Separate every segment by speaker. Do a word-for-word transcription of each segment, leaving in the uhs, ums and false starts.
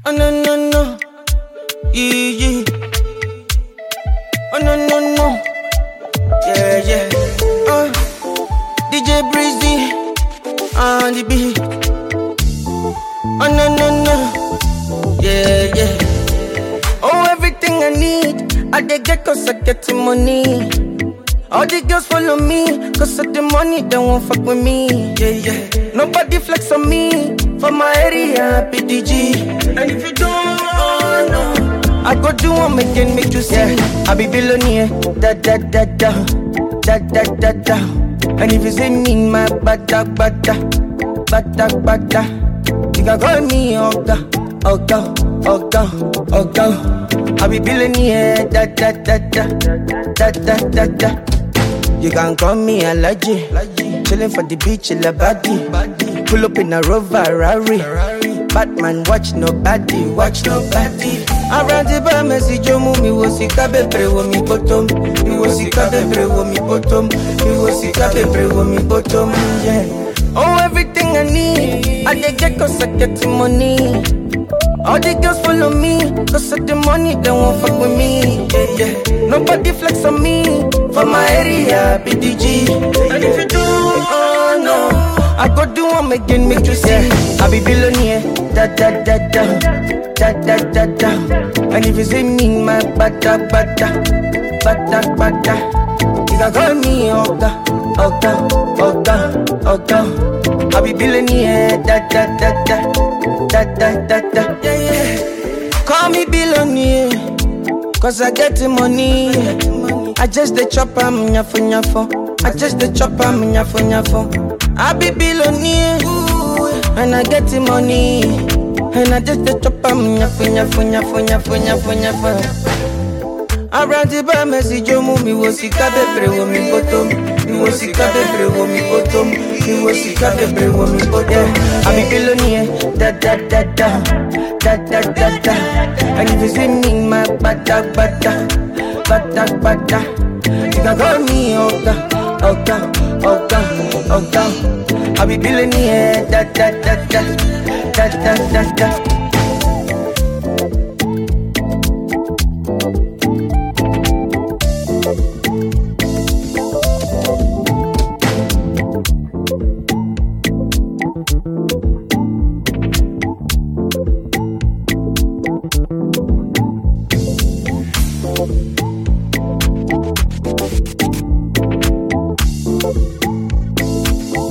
Speaker 1: Oh no no no, yeah yeah. Oh no no no, yeah yeah. Uh, D J Breezy on the beat. Oh no no no, yeah yeah. Oh everything I need, I dey get 'cause I get the money. All the girls follow me, 'cause of the money, they won't fuck with me. Yeah, yeah. Nobody flex on me, for my area, P D G. And if you don't know, I go do one again, make you see. Yeah. I be billionaire, da da da da, da da da da. And if you see me in my bada bada, bada bada, you can call me Oga, Oga, Oga, Oga. I be billionaire, da da da da, da da da da. You can call me Alaji, chillin' for the beach in the body. Pull up in a Rover Rari. Batman watch nobody, watch nobody. Around the bar, message you move me was it cabe pre me bottom. Me was it cabe pre me bottom. Me was it cabe pre me bottom. Yeah. Oh everything I need, I dey get 'cause I get the money. All the girls follow me, 'cause of the money, they won't fuck with me. Yeah, yeah. Nobody flex on me, for my area, P D G. And if you do, oh no, I go do one again, make you see. Yeah. I be billionaire, da da da da, da da da da. And if you see me in my bada bada, bada bada, you can call me Oga, Oga, Oga, Oga. I be billionaire, da da da da. Da, da, da, da. Yeah, yeah. Call me billionaire, 'cause I get the money. I just the chop, I'm nyafo nyafo. I just the chop, I'm nyafo nyafo. I be billionaire, and I get the money. And I just the chop, I'm nyafo nyafo nyafo nyafo nyafo nyafo. Around the bar, message you move me was it cabe pre me bottom. Me was it cabe pre me bottom. Me was it cabe pre me bottom. I be billionaire, da da da da, da da da da. And if you see me in my bada bada, bada bada, you can call me Oga, Oga, Oga, Oga. I be billionaire, da da da da, da da da da.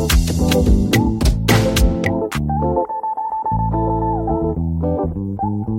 Speaker 2: Thank you.